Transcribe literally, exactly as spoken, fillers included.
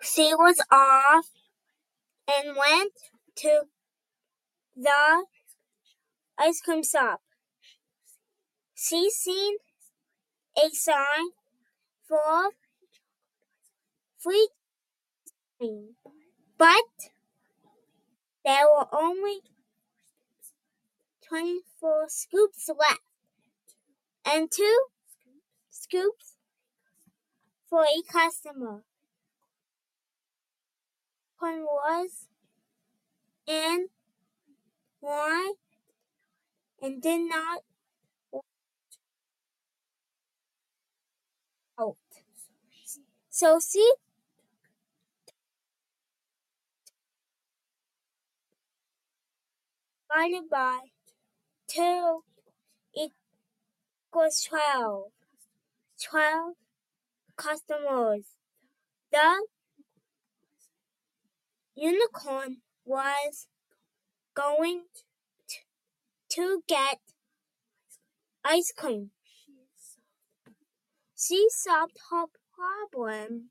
She was off and went to the ice cream shop. She seen a sign for free cream, but there were only twenty-four scoops left, and two scoops for a customer. One was in line and did not want out. So she divided by two equals twelve. Twelve customers. The unicorn was going to get ice cream. She solved her problem.